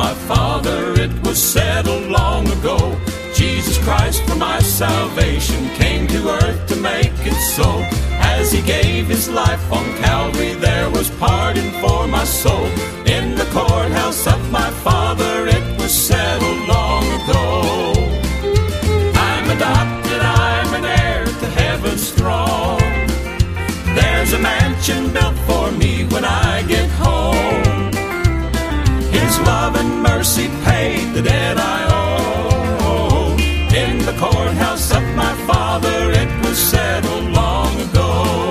my Father, it was settled long ago. Jesus Christ for my salvation came to earth to make it so. As he gave his life on Calvary, there was pardon for my soul. In the courthouse of my Father, it was settled long ago. I'm adopted, I'm an heir to heaven's throne. There's a mansion built for me when I get home. His love and mercy paid the debt I owe. In the courthouse of my Father, it was settled long ago.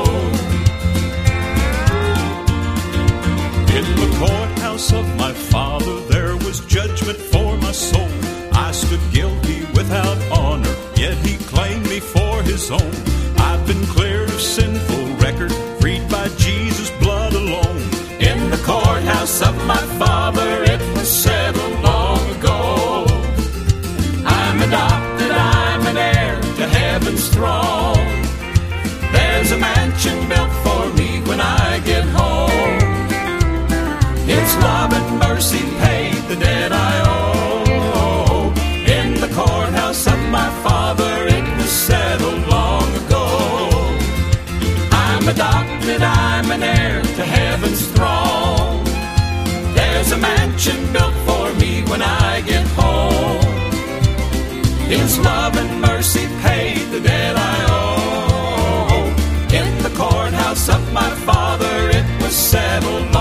In the courthouse of my Father, there was judgment for my soul. I stood guilty without honor, yet he claimed me for his own. I've been clear of sinful record, freed by Jesus' blood alone. In the courthouse of my Father, it was settled long ago. I'm adopted, I'm an heir to heaven's throne. There's a mansion built for me when I get home. His love and mercy paid the debt I owe. In the courthouse of my Father, it was settled long ago. I'm adopted, I'm an heir to heaven's throne. There's a mansion built for me when I get home. His love and mercy paid the debt I owe. In the courthouse of my Father, it was settled